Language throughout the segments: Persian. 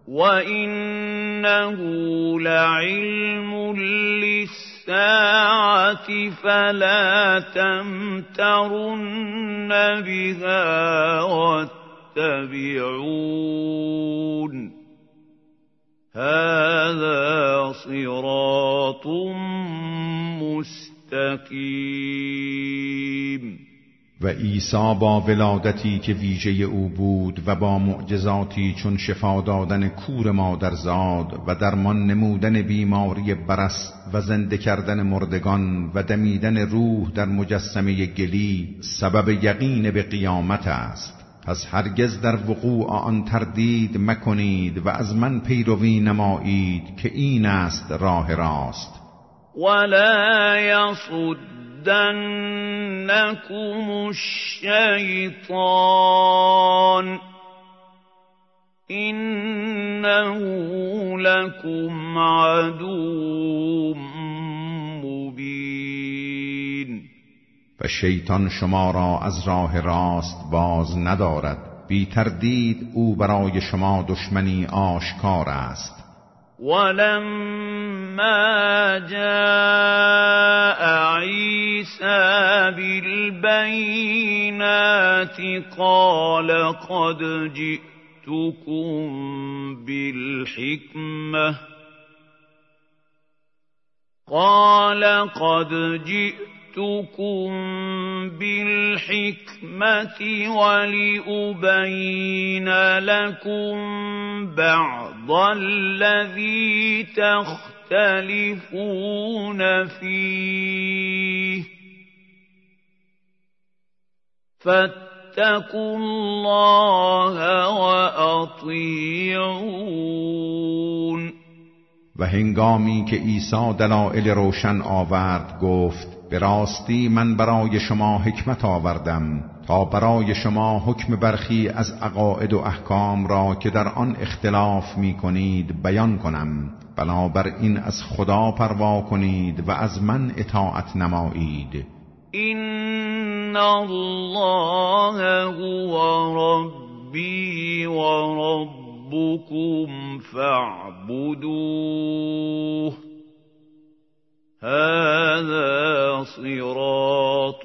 وَإِنَّهُ لَعِلْمٌ لِّلسَّاعَةِ فَلَا تَمْتَرُنَّ بِهَا وَاتَّبِعُونِ هَذَا صِرَاطٌ مُّسْتَقِيمٌ. و عیسی با ولادتی که ویژه او بود و با معجزاتی چون شفا دادن کور مادرزاد و درمان نمودن بیماری برص و زنده کردن مردگان و دمیدن روح در مجسمه گلی سبب یقین به قیامت است. پس هرگز در وقوع آن تردید مکنید و از من پیروی نمایید که این است راه راست. ولا يصدنكم الشيطان إنه لكم عدو مبین. و شیطان شما را از راه راست باز ندارد، بی تردید او برای شما دشمنی آشکار است. ولما جاء عيسى بالبينات قال قد جئتكم بالحكمة ولأبين لكم بعض الذي تختلفون فيه فاتقوا الله وأطيعون. و هنگامی که عیسی دلایل روشن آورد گفت به راستی من برای شما حکمت آوردم تا برای شما حکم برخی از عقاید و احکام را که در آن اختلاف می کنید بیان کنم. بنابراین از خدا پروا کنید و از من اطاعت نمایید. این الله هو ربی و ربکم فاعبدوه هذا صراط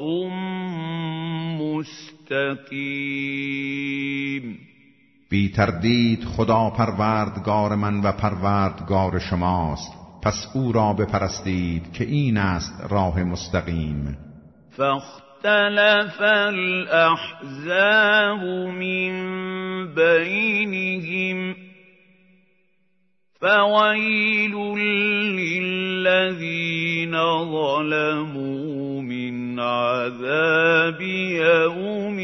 مستقیم. بی تردید خدا پروردگار من و پروردگار شماست، پس او را بپرستید که این است راه مستقیم. فاختلف الأحزاب من بینهم فویل للذین ظلموا من عذاب یوم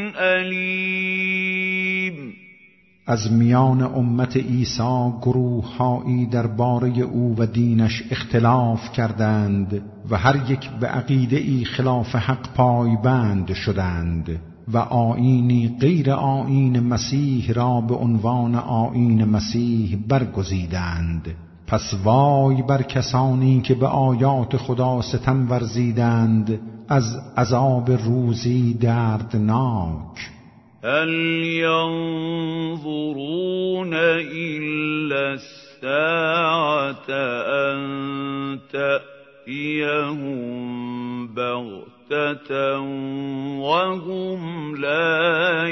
الیم. از میان امت عیسی گروه‌هایی درباره او و دینش اختلاف کردند و هر یک به عقیده‌ای خلاف حق پایبند شدند و آیینی غیر آیین مسیح را به عنوان آیین مسیح برگزیدند. پس وای بر کسانی که به آیات خدا ستم ورزیدند از عذاب روزی دردناک. هل ينظرون إلا الساعة أن تأتيهم بغتة وهم لا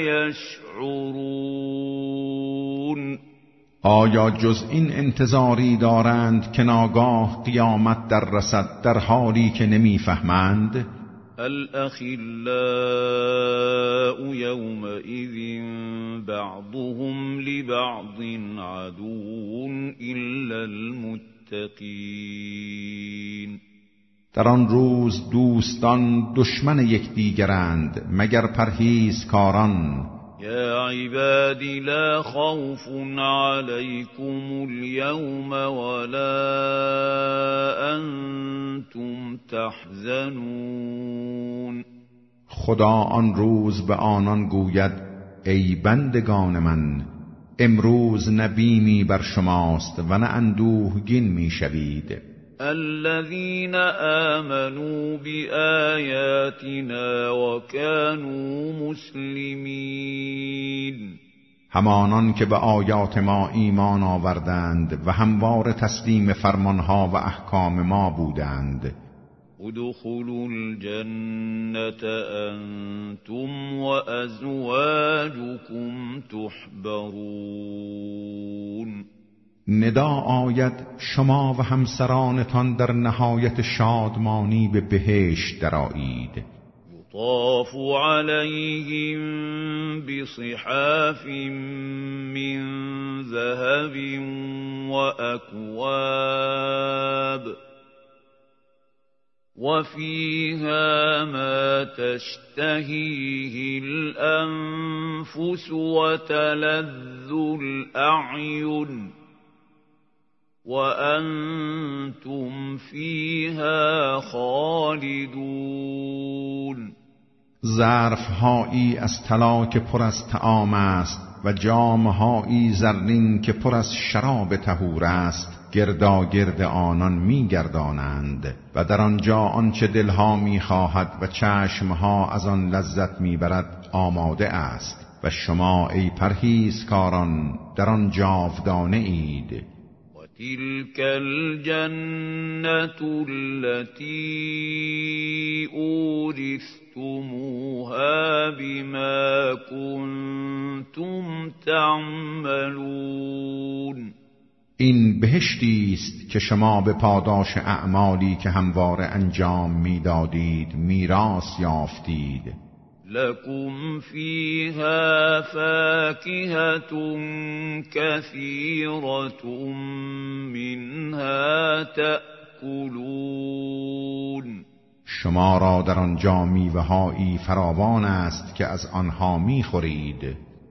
يشعرون. آیا جز این انتظاری دارند که ناگاه قیامت در رسد در حالی که نمیفهمند؟ الأخلاء يومئذ بعضهم لبعض عدو إلا المتقين. در آن روز دوستان دشمن یکدیگرند مگر پرهیزکاران. یا عبادی لا خوف علیکم اليوم ولا انتم تحزنون. خدا آن روز به آنان گوید ای بندگان من امروز نه بیمی بر شماست و نه اندوهگین میشوید. الذين آمنوا بآياتنا وكانوا مسلمين. همانان که به آیات ما ایمان آوردند و هموار تسلیم فرمانها و احکام ما بودند. ادخلوا الجنة انتم وازواجكم تحبرون. ندا آید شما و همسرانتان در نهایت شادمانی به بهشت درآیید. یطاف علیهم بصحاف من ذهب واکواب وفيها ما تشتهيه الأنفس وتلذ الأعين وأنتم فيها خالدون. ظرف‌هایی از طلا که پر از طعام است و جام‌هایی زرین که پر از شراب طهور است گرداگرد آنان می‌گردانند و در آنجا آنچه دلها می‌خواهد و چشمها از آن لذت می‌برد آماده است و شما ای پرهیزکاران در آن جاودانه اید. و تلک الجنة التي اورثتموها بما کنتم تعملون. این بهشتی است که شما به پاداش اعمالی که همواره انجام میدادید میراث یافتید. لکم فیها فاکهة کثیرة منها تأکلون. شما را در آنجا میوه‌هایی فراوان است که از آنها میخورید.